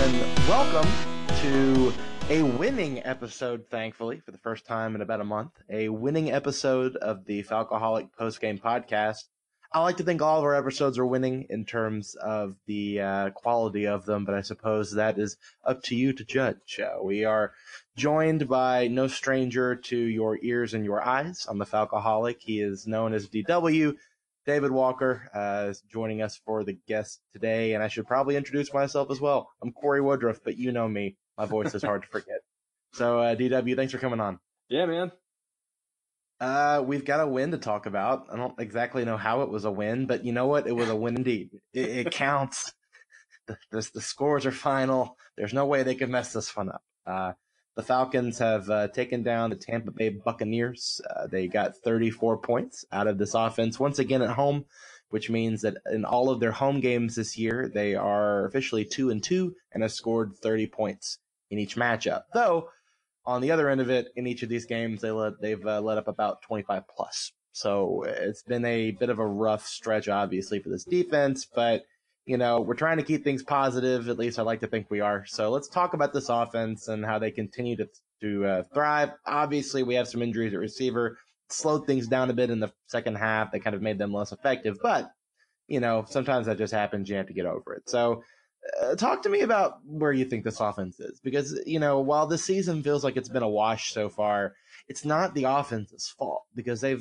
gentlemen, welcome to a winning episode, thankfully, for the first time in about a month. A winning episode of the Falcoholic Postgame Podcast. I like to think all of our episodes are winning in terms of the quality of them, but I suppose that is up to you to judge. We are joined by no stranger to your ears and your eyes. I'm the Falcoholic. He is known as DW. David Walker is joining us for the guest today, and I should probably introduce myself as well. I'm Corey Woodruff, but you know me. My voice is hard to forget. So, DW, thanks for coming on. Yeah, man. We've got a win to talk about. I don't exactly know how it was a win, but you know what? It was a win indeed. It counts. The scores are final. There's no way they can mess this one up. The Falcons have taken down the Tampa Bay Buccaneers. They got 34 points out of this offense once again at home, which means that in all of their home games this year, they are officially 2-2 and have scored 30 points in each matchup. Though, on the other end of it, in each of these games, they've let up about 25 plus. So it's been a bit of a rough stretch, obviously, for this defense, but you know, we're trying to keep things positive. At least I like to think we are. So let's talk about this offense and how they continue to thrive. Obviously, we have some injuries at receiver. Slowed things down a bit in the second half. They kind of made them less effective. But, you know, sometimes that just happens. You have to get over it. So talk to me about where you think this offense is. Because, you know, while this season feels like it's been a wash so far, it's not the offense's fault. Because they've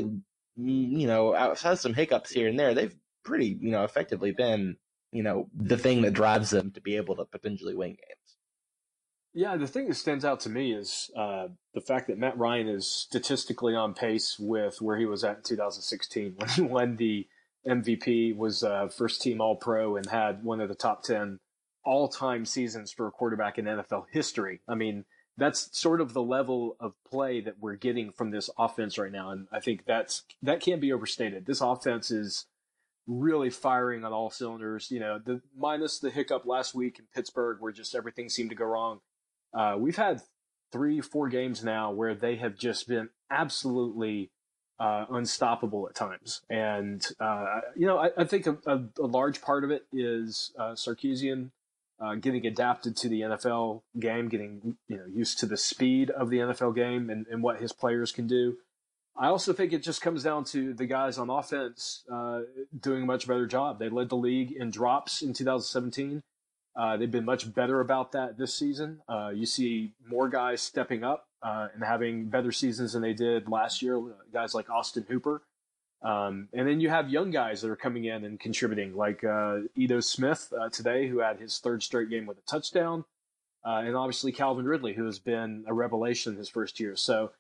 outside some hiccups here and there, they've pretty, effectively been, the thing that drives them to be able to potentially win games. Yeah, the thing that stands out to me is the fact that Matt Ryan is statistically on pace with where he was at in 2016 when he won the MVP, was first team All-Pro, and had one of the top 10 all-time seasons for a quarterback in NFL history. I mean, that's sort of the level of play that we're getting from this offense right now, and I think that can't be overstated. This offense is really firing on all cylinders, minus the hiccup last week in Pittsburgh where just everything seemed to go wrong. We've had 3-4 games now where they have just been absolutely unstoppable at times. And, I think a large part of it is Sarkisian getting adapted to the NFL game, getting used to the speed of the NFL game and what his players can do. I also think it just comes down to the guys on offense doing a much better job. They led the league in drops in 2017. They've been much better about that this season. You see more guys stepping up and having better seasons than they did last year, guys like Austin Hooper. And then you have young guys that are coming in and contributing, like Ito Smith today, who had his third straight game with a touchdown. And obviously Calvin Ridley, who has been a revelation his first year. So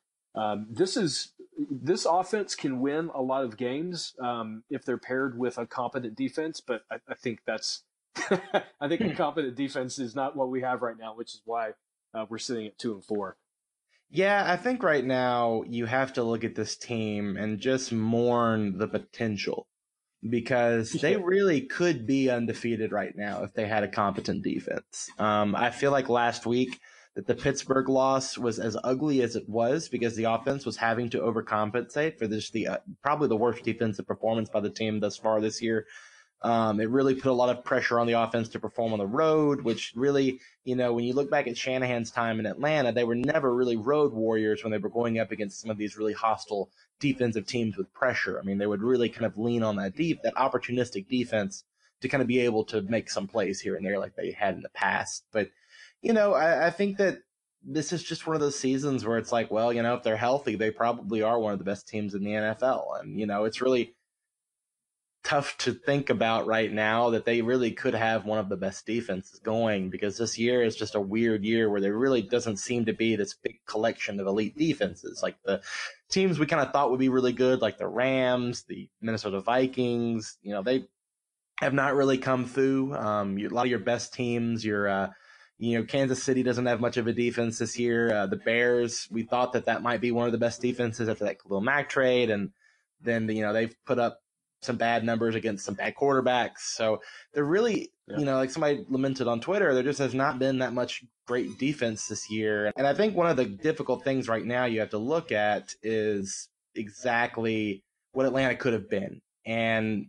this offense can win a lot of games if they're paired with a competent defense, but I think that's I think a competent defense is not what we have right now, which is why we're sitting at 2-4. Yeah, I think right now you have to look at this team and just mourn the potential, because they really could be undefeated right now if they had a competent defense. I feel like last week that the Pittsburgh loss was as ugly as it was because the offense was having to overcompensate for this, probably the worst defensive performance by the team thus far this year. It really put a lot of pressure on the offense to perform on the road, which really, when you look back at Shanahan's time in Atlanta, they were never really road warriors when they were going up against some of these really hostile defensive teams with pressure. I mean, they would really kind of lean on that opportunistic defense to kind of be able to make some plays here and there like they had in the past. But I think that this is just one of those seasons where it's like, well, if they're healthy, they probably are one of the best teams in the NFL. And, it's really tough to think about right now that they really could have one of the best defenses going, because this year is just a weird year where there really doesn't seem to be this big collection of elite defenses. Like the teams we kind of thought would be really good, like the Rams, the Minnesota Vikings, they have not really come through. A lot of your best teams, Kansas City doesn't have much of a defense this year. The Bears, we thought that might be one of the best defenses after that Khalil Mack trade. And then, they've put up some bad numbers against some bad quarterbacks. So they're really, like somebody lamented on Twitter, there just has not been that much great defense this year. And I think one of the difficult things right now you have to look at is exactly what Atlanta could have been. And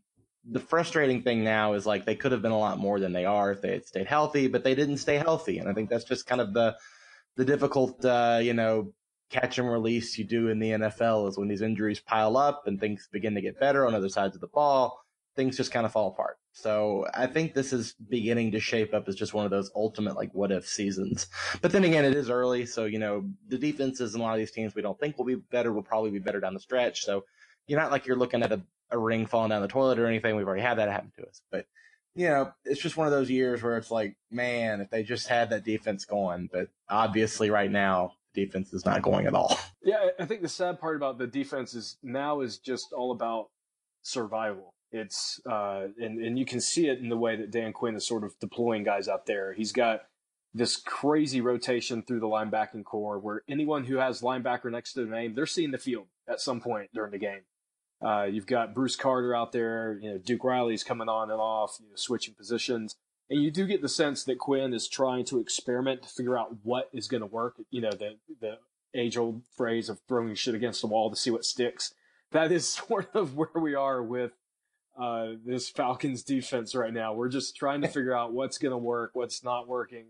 the frustrating thing now is like they could have been a lot more than they are if they had stayed healthy, but they didn't stay healthy. And I think that's just kind of the difficult, catch and release you do in the NFL is when these injuries pile up and things begin to get better on other sides of the ball, things just kind of fall apart. So I think this is beginning to shape up as just one of those ultimate like what if seasons. But then again, it is early. So, the defenses in a lot of these teams we don't think will be better will probably be better down the stretch. So you're not like you're looking at a ring falling down the toilet or anything. We've already had that happen to us. But, it's just one of those years where it's like, man, if they just had that defense going. But obviously right now, defense is not going at all. Yeah, I think the sad part about the defense is now is just all about survival. It's and you can see it in the way that Dan Quinn is sort of deploying guys out there. He's got this crazy rotation through the linebacking core where anyone who has linebacker next to their name, they're seeing the field at some point during the game. You've got Bruce Carter out there. Duke Riley's coming on and off, switching positions. And you do get the sense that Quinn is trying to experiment to figure out what is going to work. The age-old phrase of throwing shit against the wall to see what sticks. That is sort of where we are with this Falcons defense right now. We're just trying to figure out what's going to work, what's not working.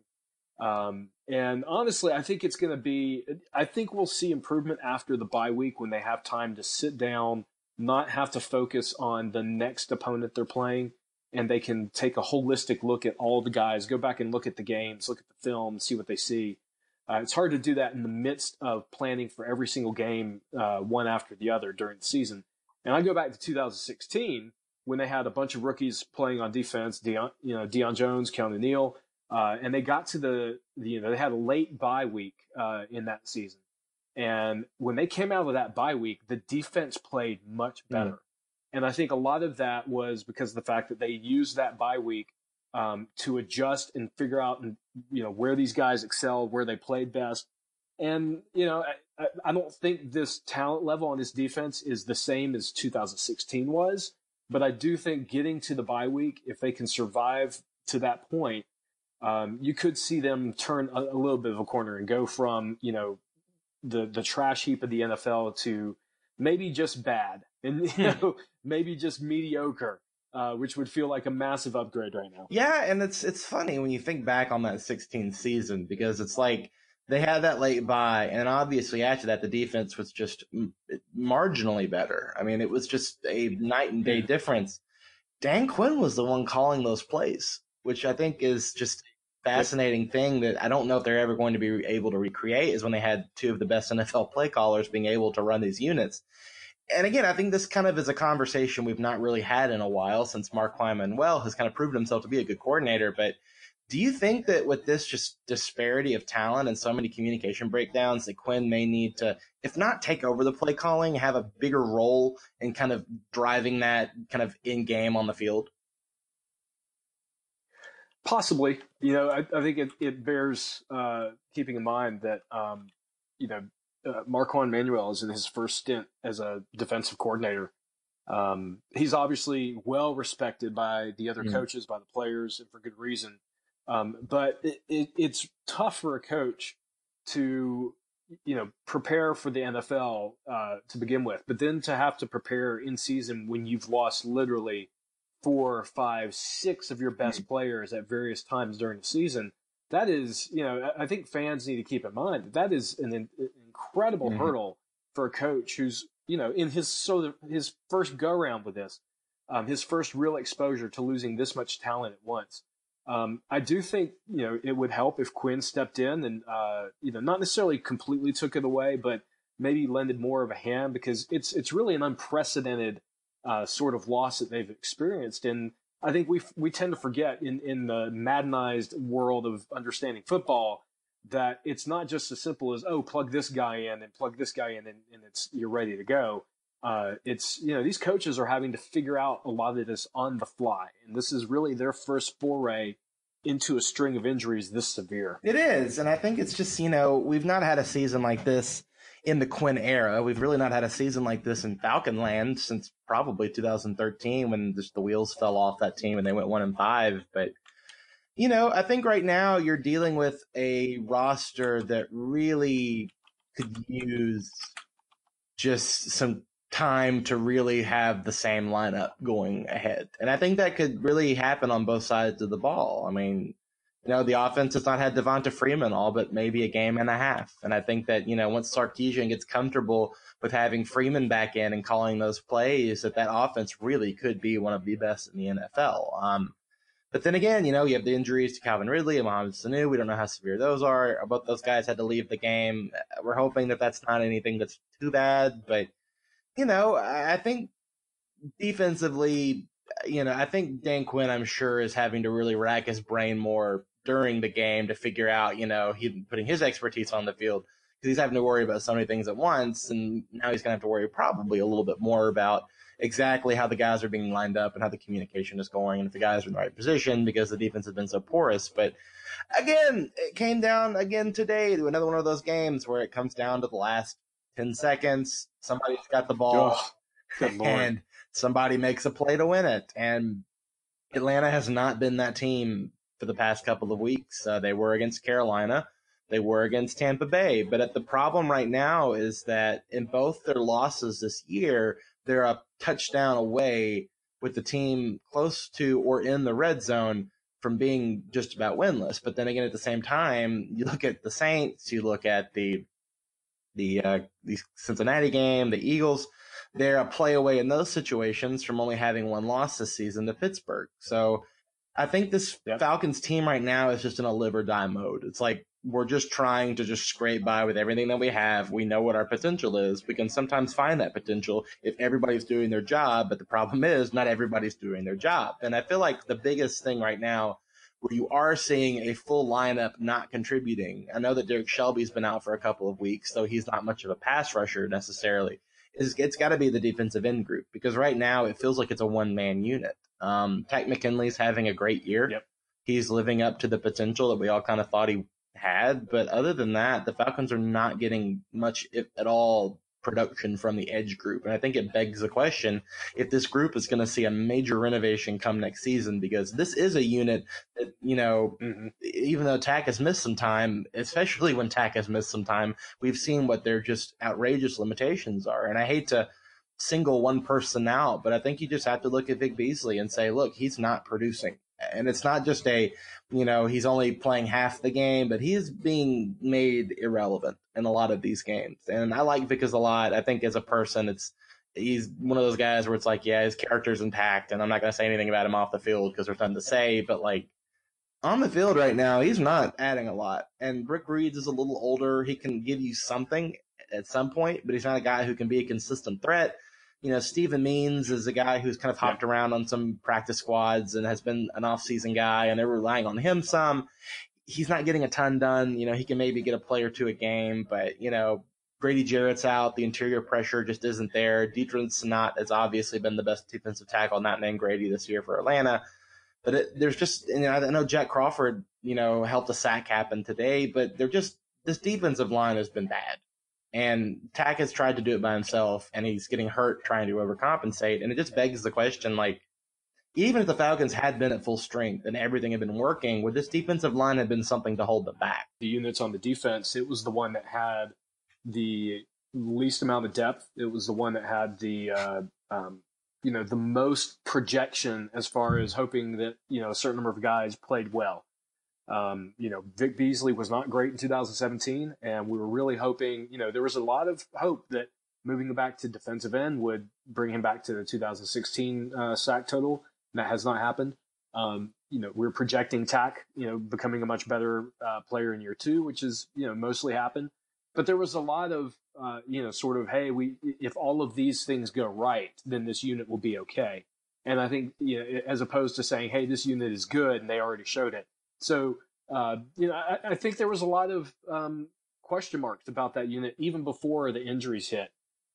And honestly, I think it's going to be – I think we'll see improvement after the bye week when they have time to sit down, not have to focus on the next opponent they're playing, and they can take a holistic look at all the guys, go back and look at the games, look at the film, see what they see. It's hard to do that in the midst of planning for every single game, one after the other during the season. And I go back to 2016 when they had a bunch of rookies playing on defense, Deion Jones, Keanu Neal, and they got to they had a late bye week in that season. And when they came out of that bye week, the defense played much better. Mm. And I think a lot of that was because of the fact that they used that bye week to adjust and figure out, where these guys excelled, where they played best. And, I don't think this talent level on this defense is the same as 2016 was. But I do think getting to the bye week, if they can survive to that point, you could see them turn a little bit of a corner and go from, the trash heap of the NFL to maybe just bad and maybe just mediocre, which would feel like a massive upgrade right now. Yeah, and it's funny when you think back on that 16 season because it's like they had that late bye, and obviously after that the defense was just marginally better. I mean, it was just a night and day difference. Dan Quinn was the one calling those plays, which I think is just fascinating thing that I don't know if they're ever going to be able to recreate is when they had two of the best NFL play callers being able to run these units. And again, I think this kind of is a conversation we've not really had in a while since Marquand Manuel has kind of proven himself to be a good coordinator. But do you think that with this just disparity of talent and so many communication breakdowns that Quinn may need to, if not take over the play calling, have a bigger role in kind of driving that kind of in game on the field? Possibly. I think it bears keeping in mind that, Marquand Manuel is in his first stint as a defensive coordinator. He's obviously well respected by the other coaches, by the players, and for good reason. But it's tough for a coach to, prepare for the NFL to begin with, but then to have to prepare in season when you've lost literally 4, 5, 6 of your best players at various times during the season. That is, I think fans need to keep in mind that is an incredible hurdle for a coach who's, in his first go around with this, his first real exposure to losing this much talent at once. I do think, it would help if Quinn stepped in and, not necessarily completely took it away, but maybe lended more of a hand because it's really an unprecedented sort of loss that they've experienced. And I think we tend to forget in the Maddenized world of understanding football that it's not just as simple as, plug this guy in and plug this guy in and you're ready to go. It's, these coaches are having to figure out a lot of this on the fly. And this is really their first foray into a string of injuries this severe. It is. And I think it's just, we've not had a season like this in the Quinn era. We've really not had a season like this in Falcon land since probably 2013 when just the wheels fell off that team and they went 1-5. But, I think right now you're dealing with a roster that really could use just some time to really have the same lineup going ahead. And I think that could really happen on both sides of the ball. I mean, the offense has not had Devonta Freeman all but maybe a game and a half. And I think that, once Sarkisian gets comfortable with having Freeman back in and calling those plays, that offense really could be one of the best in the NFL. But then again, you have the injuries to Calvin Ridley and Mohamed Sanu. We don't know how severe those are. Both those guys had to leave the game. We're hoping that that's not anything that's too bad. But, I think defensively, I think Dan Quinn, I'm sure, is having to really rack his brain more during the game to figure out, he's putting his expertise on the field because he's having to worry about so many things at once. And now he's going to have to worry probably a little bit more about exactly how the guys are being lined up and how the communication is going and if the guys are in the right position because the defense has been so porous. But again, it came down again today to another one of those games where it comes down to the last 10 seconds. Somebody's got the ball and somebody makes a play to win it. And Atlanta has not been that team for the past couple of weeks. They were against Carolina. They were against Tampa Bay. But the problem right now is that in both their losses this year, they're a touchdown away with the team close to or in the red zone from being just about winless. But then again, at the same time, you look at the Saints, you look at the Cincinnati game, the Eagles, they're a play away in those situations from only having one loss this season to Pittsburgh. So I think this Falcons team right now is just in a live or die mode. It's like we're just trying to just scrape by with everything that we have. We know what our potential is. We can sometimes find that potential if everybody's doing their job, but the problem is not everybody's doing their job. And I feel like the biggest thing right now where you are seeing a full lineup not contributing, I know that Derek Shelby's been out for a couple of weeks, so he's not much of a pass rusher necessarily, it's got to be the defensive end group because right now it feels like it's a one-man unit. Takk McKinley's having a great year. Yep. He's living up to the potential that we all kind of thought he had. But other than that, the Falcons are not getting much, if at all, production from the edge group. And I think it begs the question if this group is going to see a major renovation come next season, because this is a unit that, even though Takk has missed some time, especially when Takk has missed some time, we've seen what their just outrageous limitations are. And I hate to single one person out, but I think you just have to look at Vic Beasley and say, look, he's not producing. And it's not just he's only playing half the game, but he is being made irrelevant in a lot of these games. And I like Vic a lot. I think as a person, he's one of those guys where it's like, yeah, his character's intact, and I'm not going to say anything about him off the field because there's nothing to say. But like on the field right now, he's not adding a lot. And Rick Reeds is a little older. He can give you something at some point, but he's not a guy who can be a consistent threat. Steven Means is a guy who's kind of hopped around on some practice squads and has been an off-season guy, and they're relying on him some. He's not getting a ton done. He can maybe get a play or two a game, but, Grady Jarrett's out. The interior pressure just isn't there. Deadrin Senat has obviously been the best defensive tackle, not named Grady, this year for Atlanta. But there's just, I know Jack Crawford, helped a sack happen today, but this defensive line has been bad. And Takk has tried to do it by himself, and he's getting hurt trying to overcompensate. And it just begs the question, like, even if the Falcons had been at full strength and everything had been working, would this defensive line have been something to hold them back? The units on the defense, it was the one that had the least amount of depth. It was the one that had the most projection as far as hoping that, a certain number of guys played well. Vic Beasley was not great in 2017, and we were really hoping, there was a lot of hope that moving him back to defensive end would bring him back to the 2016 sack total. That has not happened. We're projecting Takk, becoming a much better player in year two, which is, mostly happened. But there was a lot of, hey, if all of these things go right, then this unit will be okay. And I think, as opposed to saying, hey, this unit is good, and they already showed it. So, I think there was a lot of question marks about that unit even before the injuries hit.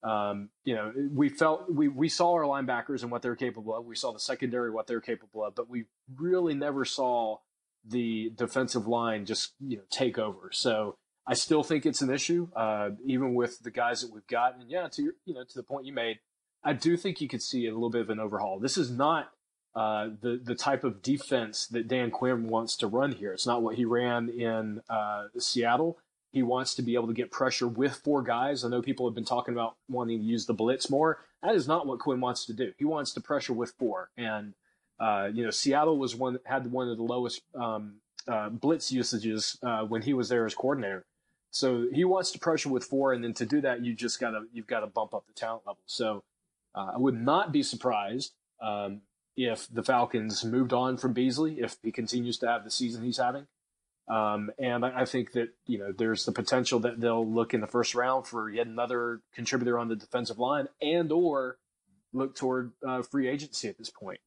We saw our linebackers and what they're capable of. We saw the secondary, what they're capable of, but we really never saw the defensive line just, take over. So I still think it's an issue, even with the guys that we've got. And to the point you made, I do think you could see a little bit of an overhaul. This is not the type of defense that Dan Quinn wants to run here. It's not what he ran in Seattle. He wants to be able to get pressure with 4 guys. I know people have been talking about wanting to use the blitz more. That is not what Quinn wants to do. He wants to pressure with 4. And, Seattle was had one of the lowest blitz usages when he was there as coordinator. So he wants to pressure with 4, and then to do that, you've got to bump up the talent level. So I would not be surprised if the Falcons moved on from Beasley if he continues to have the season he's having. And I think that, there's the potential that they'll look in the first round for yet another contributor on the defensive line and or look toward free agency at this point.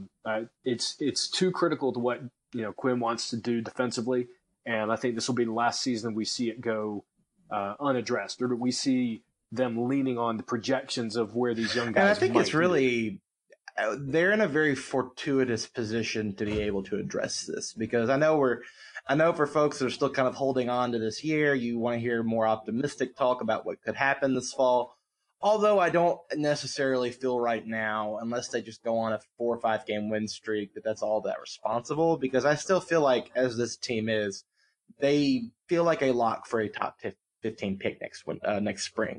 It's too critical to what, Quinn wants to do defensively. And I think this will be the last season we see it go unaddressed, or we see them leaning on the projections of where these young guys And I think it's be. really they're in a very fortuitous position to be able to address this, because I know for folks that are still kind of holding on to this year, you want to hear more optimistic talk about what could happen this fall. Although I don't necessarily feel right now, unless they just go on a 4 or 5 game win streak, that's all that responsible, because I still feel like, as this team is, they feel like a lock for a top 15 pick next spring.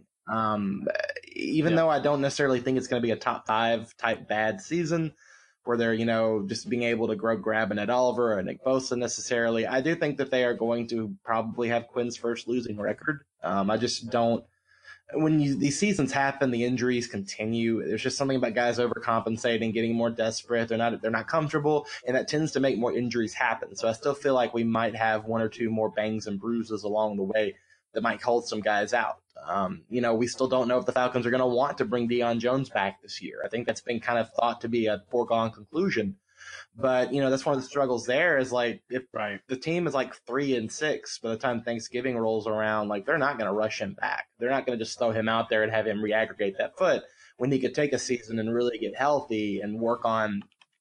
Even though I don't necessarily think it's going to be a top 5 type bad season where they're, just being able to grab an Ed Oliver or Nick Bosa necessarily, I do think that they are going to probably have Quinn's first losing record. I just don't. When these seasons happen, the injuries continue. There's just something about guys overcompensating, getting more desperate. They're not comfortable, and that tends to make more injuries happen. So I still feel like we might have 1 or 2 more bangs and bruises along the way that might hold some guys out. We still don't know if the Falcons are going to want to bring Deion Jones back this year. I think that's been kind of thought to be a foregone conclusion. But, that's one of the struggles there is, like, if the team is like 3-6 by the time Thanksgiving rolls around, like, they're not going to rush him back. They're not going to just throw him out there and have him re-aggregate that foot when he could take a season and really get healthy and work on,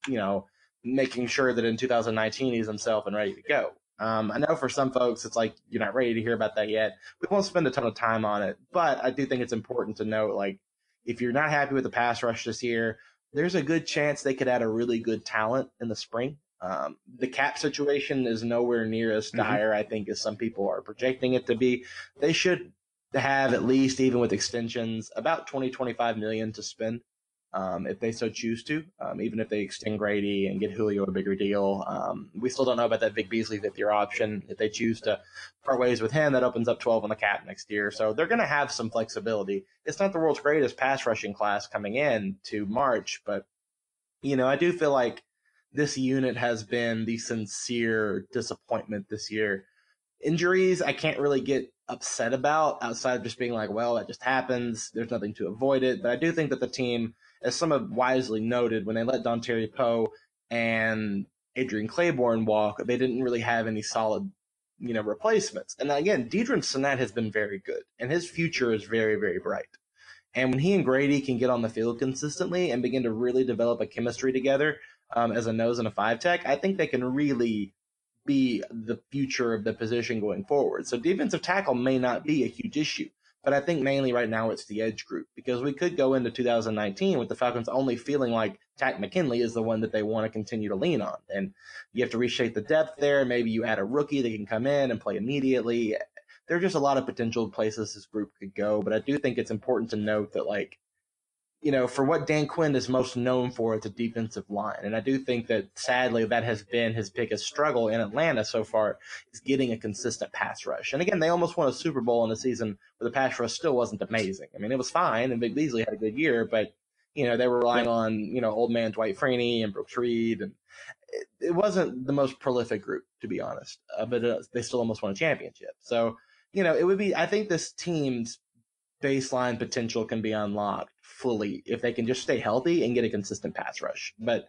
making sure that in 2019 he's himself and ready to go. I know for some folks it's like you're not ready to hear about that yet. We won't spend a ton of time on it, but I do think it's important to note, like, if you're not happy with the pass rush this year, there's a good chance they could add a really good talent in the spring. The cap situation is nowhere near as dire, I think, as some people are projecting it to be. They should have at least, even with extensions, about $20-25 million to spend if they so choose to, even if they extend Grady and get Julio a bigger deal. We still don't know about that Vic Beasley 5th-year option. If they choose to part ways with him, that opens up 12 on the cap next year. So they're going to have some flexibility. It's not the world's greatest pass rushing class coming in to March, but, I do feel like this unit has been the sincere disappointment this year. Injuries, I can't really get upset about outside of just being like, well, that just happens. There's nothing to avoid it. But I do think that the team, as some have wisely noted, when they let Dontari Poe and Adrian Claiborne walk, they didn't really have any solid, replacements. And again, Deidrin Sinnett has been very good, and his future is very, very bright. And when he and Grady can get on the field consistently and begin to really develop a chemistry together as a nose and a 5-tech, I think they can really be the future of the position going forward. So defensive tackle may not be a huge issue, but I think mainly right now it's the edge group, because we could go into 2019 with the Falcons only feeling like Takk McKinley is the one that they want to continue to lean on. And you have to reshape the depth there. Maybe you add a rookie that can come in and play immediately. There are just a lot of potential places this group could go, but I do think it's important to note that, like, for what Dan Quinn is most known for, it's a defensive line. And I do think that, sadly, that has been his biggest struggle in Atlanta so far, is getting a consistent pass rush. And again, they almost won a Super Bowl in a season where the pass rush still wasn't amazing. I mean, it was fine, and Vic Beasley had a good year, but, they were relying on, old man Dwight Freeney and Brooks Reed. And it wasn't the most prolific group, to be honest, but they still almost won a championship. So, it would be, I think this team's baseline potential can be unlocked fully if they can just stay healthy and get a consistent pass rush. But,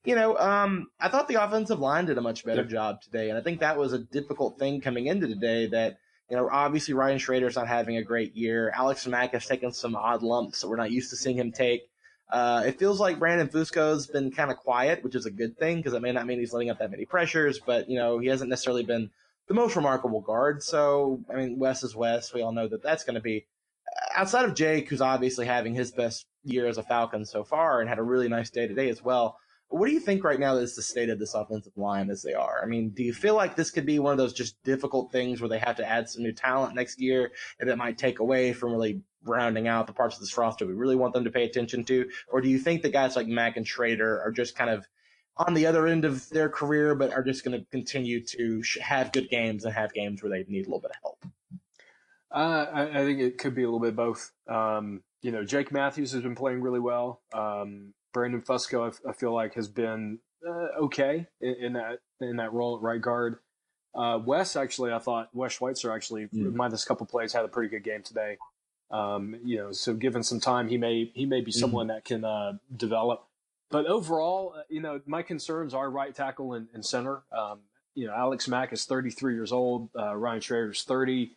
I thought the offensive line did a much better job today. And I think that was a difficult thing coming into today that, obviously Ryan Schrader's not having a great year. Alex Mack has taken some odd lumps that we're not used to seeing him take. It feels like Brandon Fusco's been kind of quiet, which is a good thing, because it may not mean he's letting up that many pressures, but, he hasn't necessarily been the most remarkable guard. So, I mean, Wes is Wes. We all know that that's going to be, outside of Jake, who's obviously having his best year as a Falcon so far and had a really nice day today as well. What do you think right now is the state of this offensive line as they are? I mean, do you feel like this could be one of those just difficult things where they have to add some new talent next year and it might take away from really rounding out the parts of this roster we really want them to pay attention to? Or do you think the guys like Mack and Schrader are just kind of on the other end of their career, but are just going to continue to have good games and have games where they need a little bit of help? I think it could be a little bit both. Jake Matthews has been playing really well. Brandon Fusco, I feel like, has been okay in that role at right guard. Wes Schweitzer actually, minus a couple plays, had a pretty good game today. So given some time, he may be someone that can develop. But overall, my concerns are right tackle and center. Alex Mack is 33 years old. Ryan Schrader is 30.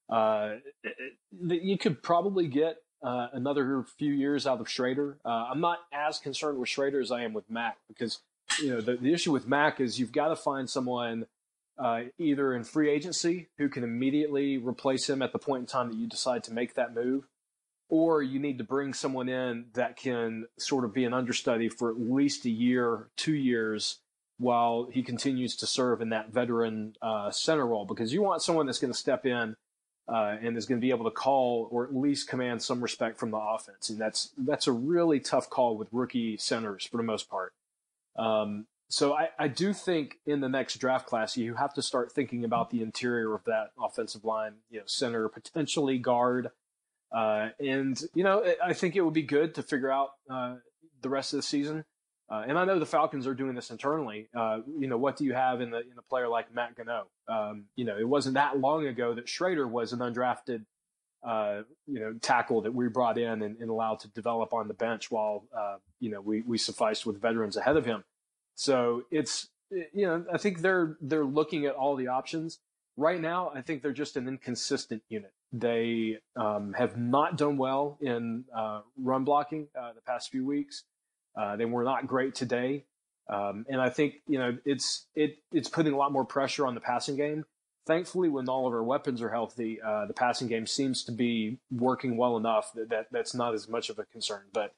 You could probably get another few years out of Schrader. I'm not as concerned with Schrader as I am with Mack, because the issue with Mack is you've got to find someone either in free agency who can immediately replace him at the point in time that you decide to make that move, or you need to bring someone in that can sort of be an understudy for at least a year, 2 years, while he continues to serve in that veteran center role, because you want someone that's going to step in and is going to be able to call or at least command some respect from the offense. And that's a really tough call with rookie centers for the most part. So I do think in the next draft class, you have to start thinking about the interior of that offensive line, center, potentially guard. I think it would be good to figure out the rest of the season. And I know the Falcons are doing this internally. What do you have in a player like Matt Gano? It wasn't that long ago that Schrader was an undrafted, tackle that we brought in and allowed to develop on the bench while, we sufficed with veterans ahead of him. So it's, I think they're looking at all the options. Right now, I think they're just an inconsistent unit. They have not done well in run blocking the past few weeks. They were not great today. And I think, it's putting a lot more pressure on the passing game. Thankfully, when all of our weapons are healthy, the passing game seems to be working well enough that's not as much of a concern. But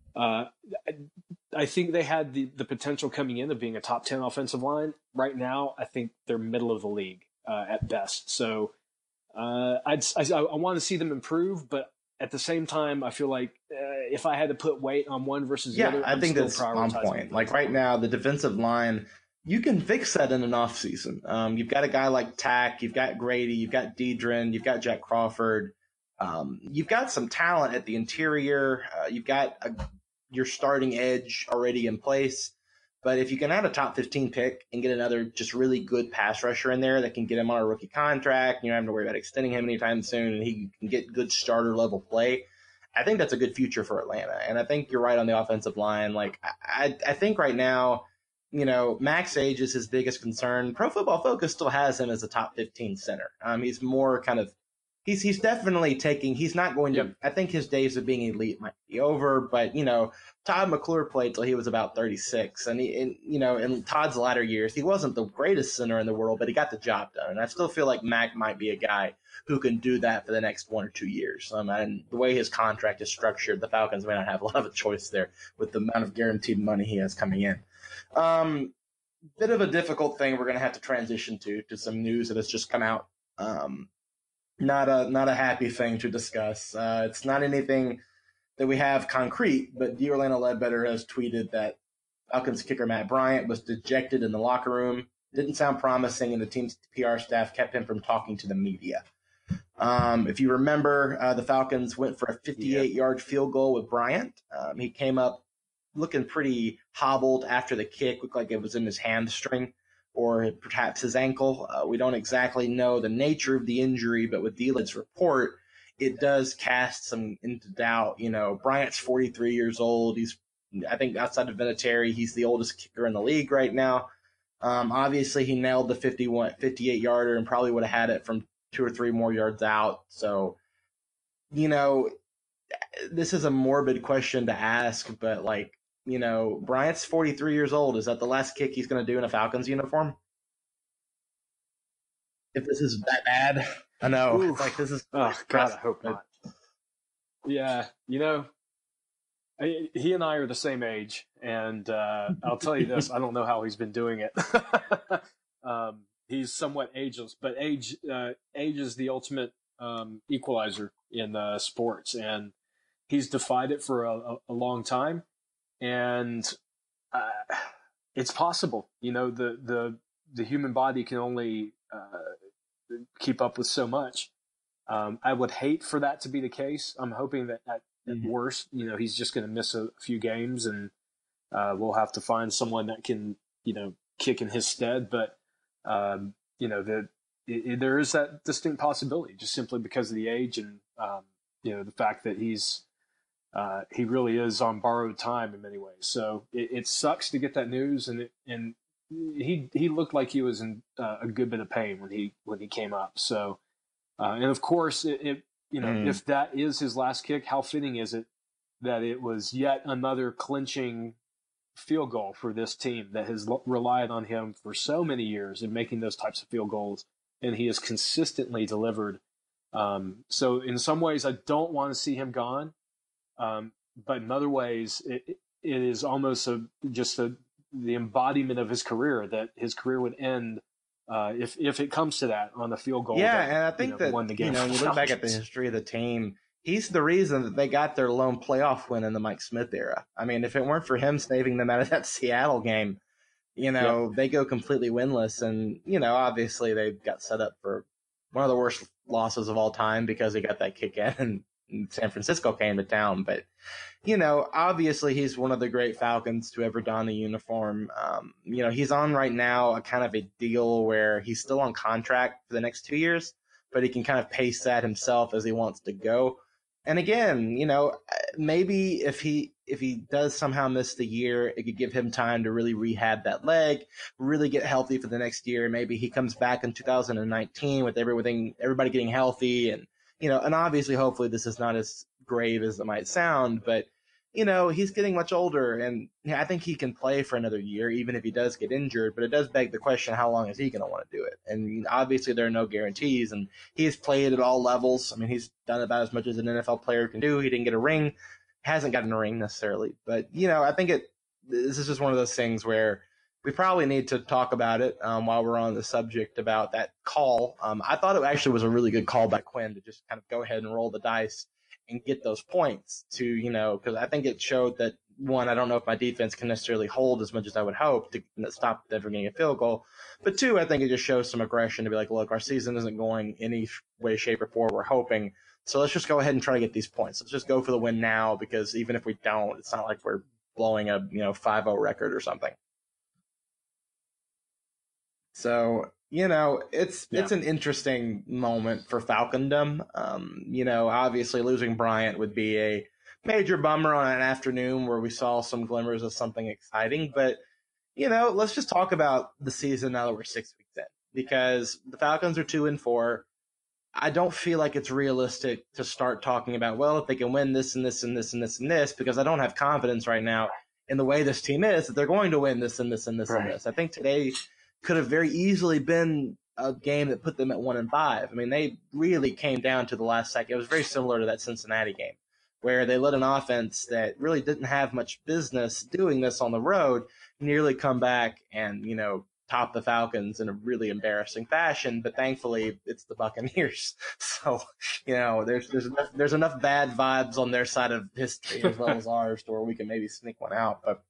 I think they had the potential coming in of being a top 10 offensive line. Right now, I think they're middle of the league at best. So I want to see them improve, but at the same time, I feel like if I had to put weight on one versus the other, I think that's on point. Like right now, the defensive line, you can fix that in an offseason. You've got a guy like Tack, you've got Grady, you've got Dedrin, you've got Jack Crawford. You've got some talent at the interior. You've got your starting edge already in place. But if you can add a top 15 pick and get another just really good pass rusher in there that can get him on a rookie contract, you don't have to worry about extending him anytime soon, and he can get good starter level play, I think that's a good future for Atlanta. And I think you're right on the offensive line. Like, I think right now, Max age is his biggest concern. Pro Football Focus still has him as a top 15 center. He's more kind of he's definitely taking. He's not going to. Yep. I think his days of being elite might be over. But Todd McClure played till he was about 36, and in Todd's latter years, he wasn't the greatest center in the world, but he got the job done. And I still feel like Mac might be a guy who can do that for the next 1 or 2 years. And the way his contract is structured, the Falcons may not have a lot of a choice there with the amount of guaranteed money he has coming in. Bit of a difficult thing we're going to have to transition to some news that has just come out. Not a happy thing to discuss. It's not anything that we have concrete, but Orlando Ledbetter has tweeted that Falcons kicker Matt Bryant was dejected in the locker room. Didn't sound promising, and the team's PR staff kept him from talking to the media. If you remember, the Falcons went for a 58-yard field goal with Bryant. He came up looking pretty hobbled after the kick, looked like it was in his hamstring or perhaps his ankle. We don't exactly know the nature of the injury, but with D-Lid's report, it does cast some into doubt. Bryant's 43 years old. I think outside of Vinatieri, he's the oldest kicker in the league right now. Obviously, he nailed the 58-yarder and probably would have had it from 2 or 3 more yards out. So, this is a morbid question to ask, but Bryant's 43 years old. Is that the last kick he's going to do in a Falcons uniform? If this is that bad, I know. This is. Oh God, I hope not. Yeah, He and I are the same age, and I'll tell you this: I don't know how he's been doing it. He's somewhat ageless, but age is the ultimate equalizer in sports, and he's defied it for a long time. And uh, it's possible, the human body can only keep up with so much. I would hate for that to be the case. I'm hoping that at worst, he's just going to miss a few games, and we'll have to find someone that can, kick in his stead. But there is that distinct possibility, just simply because of the age and the fact that he really is on borrowed time in many ways. So it sucks to get that news, and he looked like he was in a good bit of pain when he came up. So. And of course, if that is his last kick, how fitting is it that it was yet another clinching field goal for this team that has relied on him for so many years in making those types of field goals, and he has consistently delivered. So in some ways, I don't want to see him gone, but in other ways, it is almost the embodiment of his career, that his career would end. If it comes to that on the field goal, yeah, that, and I think that won the game. when you look back at the history of the team, he's the reason that they got their lone playoff win in the Mike Smith era. I mean, if it weren't for him saving them out of that Seattle game, they go completely winless, and obviously they got set up for one of the worst losses of all time because he got that kick in and San Francisco came to town. But obviously he's one of the great Falcons to ever don a uniform. He's on right now a kind of a deal where he's still on contract for the next 2 years, but he can kind of pace that himself as he wants to go. And again, maybe if he does somehow miss the year, it could give him time to really rehab that leg, really get healthy for the next year. Maybe he comes back in 2019 with everybody getting healthy, and obviously, hopefully, this is not as grave as it might sound, but he's getting much older, and I think he can play for another year, even if he does get injured. But it does beg the question: how long is he going to want to do it? And obviously, there are no guarantees. And he's played at all levels. I mean, he's done about as much as an NFL player can do. He didn't get a ring, hasn't gotten a ring necessarily, but I think this is just one of those things where we probably need to talk about it while we're on the subject about that call. I thought it actually was a really good call by Quinn to just kind of go ahead and roll the dice and get those points to, because I think it showed that, one, I don't know if my defense can necessarily hold as much as I would hope to stop them from getting a field goal. But two, I think it just shows some aggression to be like, look, our season isn't going any way, shape, or form we're hoping. So let's just go ahead and try to get these points. Let's just go for the win now, because even if we don't, it's not like we're blowing a 5-0 record or something. So, it's an interesting moment for Falcondom. Obviously losing Bryant would be a major bummer on an afternoon where we saw some glimmers of something exciting. But, let's just talk about the season now that we're 6 weeks in, because the Falcons are 2-4. I don't feel like it's realistic to start talking about, well, if they can win this and this and this and this and this, because I don't have confidence right now in the way this team is that they're going to win this and this and this and this. I think today could have very easily been a game that put them at 1-5. I mean, they really came down to the last second. It was very similar to that Cincinnati game, where they let an offense that really didn't have much business doing this on the road nearly come back and, top the Falcons in a really embarrassing fashion. But thankfully, it's the Buccaneers. So, there's enough bad vibes on their side of history as well as ours to where we can maybe sneak one out. But,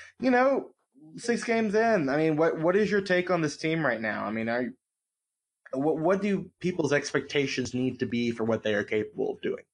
6 games in, I mean, what is your take on this team right now? I mean, what do people's expectations need to be for what they are capable of doing?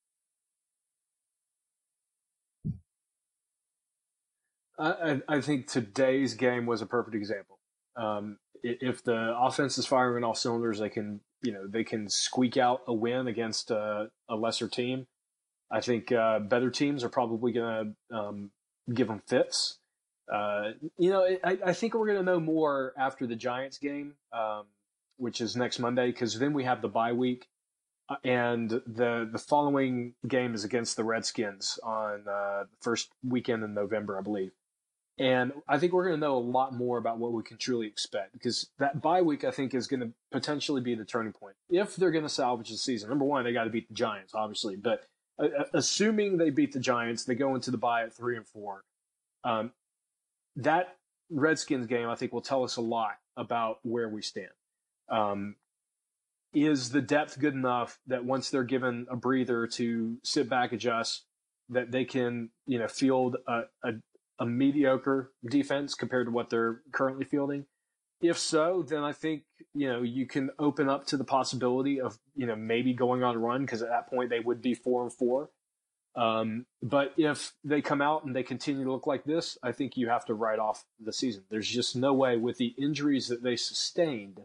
I think today's game was a perfect example. If the offense is firing on all cylinders, they can squeak out a win against a lesser team. I think better teams are probably going to give them fits. I think we're going to know more after the Giants game, which is next Monday, because then we have the bye week, and the following game is against the Redskins on the first weekend in November, I believe. And I think we're going to know a lot more about what we can truly expect, because that bye week, I think, is going to potentially be the turning point. If they're going to salvage the season, number one, they got to beat the Giants, obviously. But assuming they beat the Giants, they go into the bye at 3-4. That Redskins game, I think, will tell us a lot about where we stand. Is the depth good enough that once they're given a breather to sit back, adjust, that they can, field a mediocre defense compared to what they're currently fielding? If so, then I think, you can open up to the possibility of, maybe going on a run, because at that point they would be 4-4. But if they come out and they continue to look like this, I think you have to write off the season. There's just no way, with the injuries that they sustained,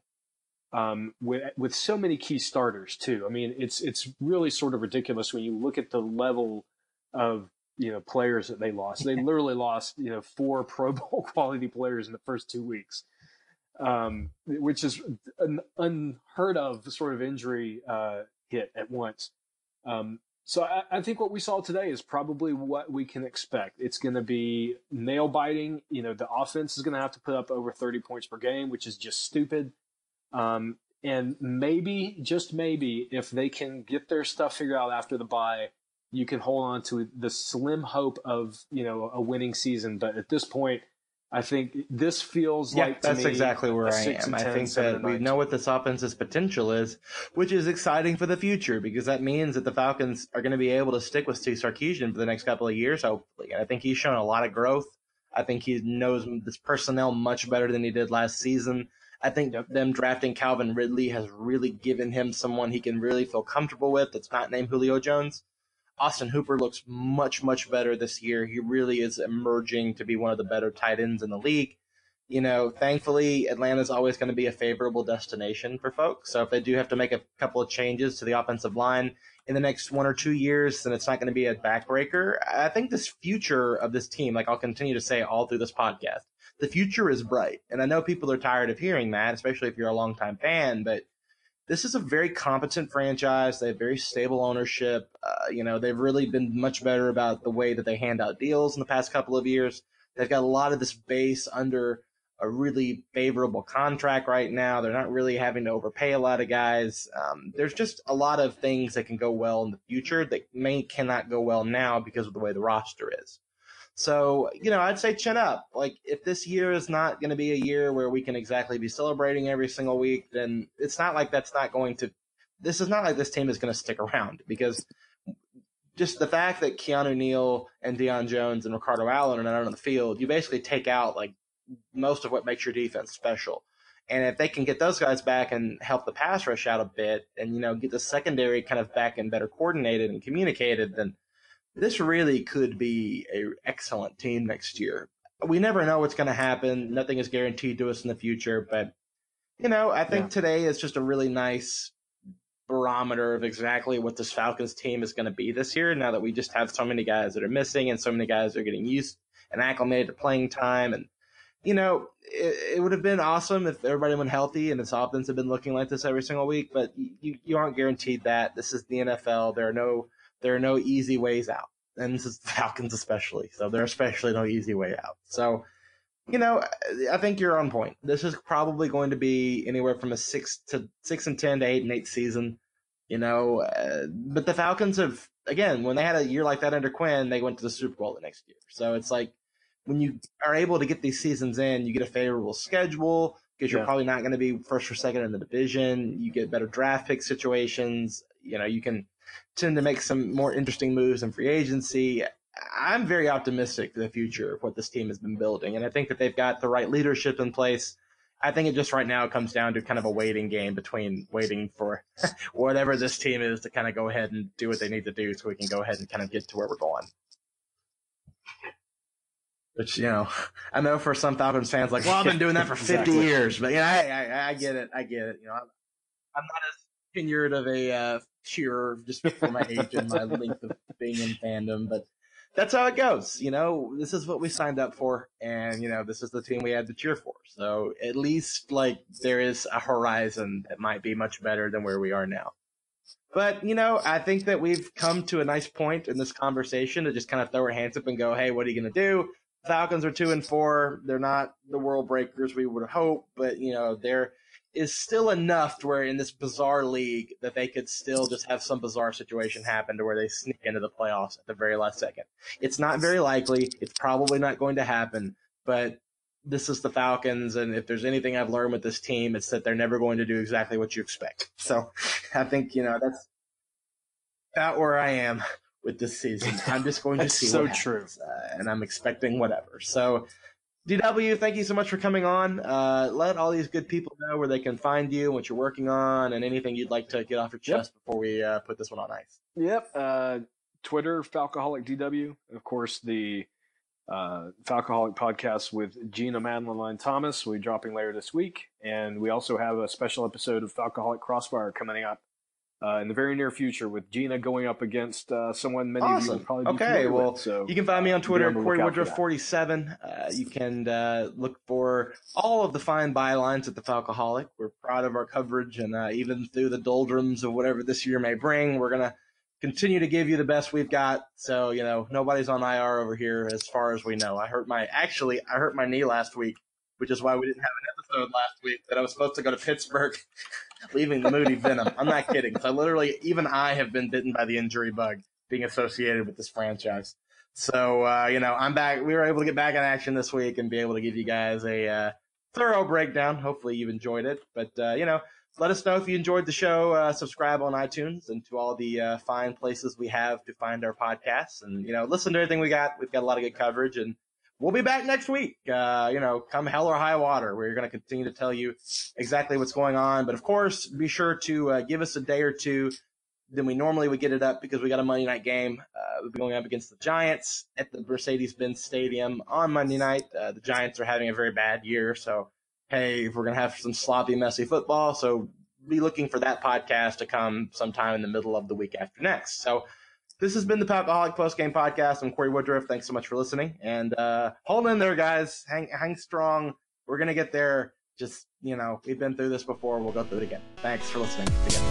with so many key starters too. I mean, it's really sort of ridiculous when you look at the level of players that they lost. They literally lost 4 Pro Bowl quality players in the first 2 weeks, which is an unheard of sort of injury hit at once. So I think what we saw today is probably what we can expect. It's going to be nail biting. The offense is going to have to put up over 30 points per game, which is just stupid. And maybe, just maybe, if they can get their stuff figured out after the bye, you can hold on to the slim hope of, a winning season. But at this point, I think this feels like, that's exactly where I am. I think that we know what this offense's potential is, which is exciting for the future, because that means that the Falcons are going to be able to stick with Steve Sarkisian for the next couple of years, hopefully. And I think he's shown a lot of growth. I think he knows this personnel much better than he did last season. I think them drafting Calvin Ridley has really given him someone he can really feel comfortable with that's not named Julio Jones. Austin Hooper looks much, much better this year. He really is emerging to be one of the better tight ends in the league. Thankfully, Atlanta's always going to be a favorable destination for folks. So if they do have to make a couple of changes to the offensive line in the next 1 or 2 years, then it's not going to be a backbreaker. I think this future of this team, like I'll continue to say all through this podcast, the future is bright. And I know people are tired of hearing that, especially if you're a longtime fan, but this is a very competent franchise. They have very stable ownership. They've really been much better about the way that they hand out deals in the past couple of years. They've got a lot of this base under a really favorable contract right now. They're not really having to overpay a lot of guys. There's just a lot of things that can go well in the future that cannot go well now because of the way the roster is. So, I'd say chin up. Like, if this year is not going to be a year where we can exactly be celebrating every single week, then it's not like this is not like this team is going to stick around, because just the fact that Keanu Neal and Deion Jones and Ricardo Allen are not on the field, you basically take out like most of what makes your defense special. And if they can get those guys back and help the pass rush out a bit and, get the secondary kind of back and better coordinated and communicated, then this really could be an excellent team next year. We never know what's going to happen. Nothing is guaranteed to us in the future. But, I think today is just a really nice barometer of exactly what this Falcons team is going to be this year, now that we just have so many guys that are missing and so many guys are getting used and acclimated to playing time. And, it would have been awesome if everybody went healthy and this offense had been looking like this every single week. But you aren't guaranteed that. This is the NFL. There are no easy ways out, and this is the Falcons especially. So there are especially no easy way out. So, I think you're on point. This is probably going to be anywhere from a 6-10 to 8-8 season. But the Falcons have, again, when they had a year like that under Quinn, they went to the Super Bowl the next year. So it's like, when you are able to get these seasons in, you get a favorable schedule because you're probably not going to be first or second in the division. You get better draft pick situations. You can tend to make some more interesting moves in free agency. I'm very optimistic for the future of what this team has been building, and I think that they've got the right leadership in place. I think it just right now comes down to kind of a waiting game between waiting for whatever this team is to kind of go ahead and do what they need to do so we can go ahead and kind of get to where we're going. Which, I know for some Falcons fans, like, well, I've been doing that for 50 years. But, I get it. I'm not as tenured of a cheerer just for my age and my length of being in fandom. But that's how it goes. This is what we signed up for. And, this is the team we had to cheer for. So at least, like, there is a horizon that might be much better than where we are now. But, I think that we've come to a nice point in this conversation to just kind of throw our hands up and go, hey, what are you going to do? Falcons are 2-4. They're not the world breakers we would hope, but they're is still enough to where in this bizarre league that they could still just have some bizarre situation happen to where they sneak into the playoffs at the very last second. It's not very likely. It's probably not going to happen, but this is the Falcons, and if there's anything I've learned with this team, it's that they're never going to do exactly what you expect. So I think, that's about where I am with this season. I'm just going to see so what true. happens, and I'm expecting whatever. So DW, thank you so much for coming on. Let all these good people know where they can find you, what you're working on, and anything you'd like to get off your chest before we put this one on ice. Yep. Twitter, FalcoholicDW. Of course, the Falcoholic podcast with Gina Madeline Thomas will be dropping later this week. And we also have a special episode of Falcoholic Crossfire coming up in the very near future with Gina going up against someone many of you will probably be familiar with. So, you can find me on Twitter at Corey Woodruff 47. You can look for all of the fine bylines at the Falcoholic. We're proud of our coverage, and even through the doldrums of whatever this year may bring, we're going to continue to give you the best we've got. So, nobody's on IR over here as far as we know. I hurt my knee last week, which is why we didn't have an episode last week, that I was supposed to go to Pittsburgh, leaving the Moody Venom. I'm not kidding. So even I have been bitten by the injury bug being associated with this franchise. So, I'm back. We were able to get back in action this week and be able to give you guys a thorough breakdown. Hopefully you've enjoyed it. But, let us know if you enjoyed the show. Subscribe on iTunes and to all the fine places we have to find our podcasts. And, listen to everything we got. We've got a lot of good coverage. And we'll be back next week. Come hell or high water. We're going to continue to tell you exactly what's going on. But, of course, be sure to give us a day or two. Then we normally would get it up because we got a Monday night game. We'll be going up against the Giants at the Mercedes-Benz Stadium on Monday night. The Giants are having a very bad year, so hey, we're going to have some sloppy, messy football. So be looking for that podcast to come sometime in the middle of the week after next. So this has been the Falcoholic Postgame Podcast. I'm Corey Woodruff. Thanks so much for listening. And hold in there, guys. Hang strong. We're going to get there. Just, we've been through this before. We'll go through it again. Thanks for listening.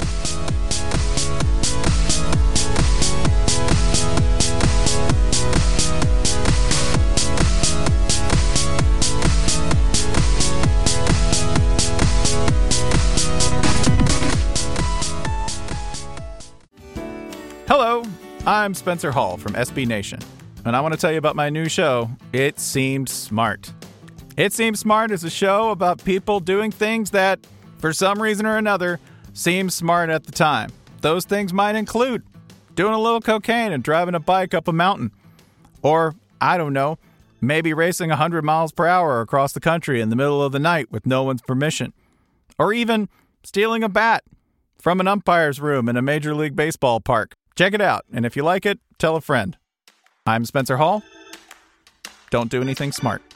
Hello, I'm Spencer Hall from SB Nation, and I want to tell you about my new show, It Seems Smart. It Seems Smart is a show about people doing things that, for some reason or another, seem smart at the time. Those things might include doing a little cocaine and driving a bike up a mountain. Or, I don't know, maybe racing 100 miles per hour across the country in the middle of the night with no one's permission. Or even stealing a bat from an umpire's room in a Major League Baseball park. Check it out, and if you like it, tell a friend. I'm Spencer Hall. Don't do anything smart.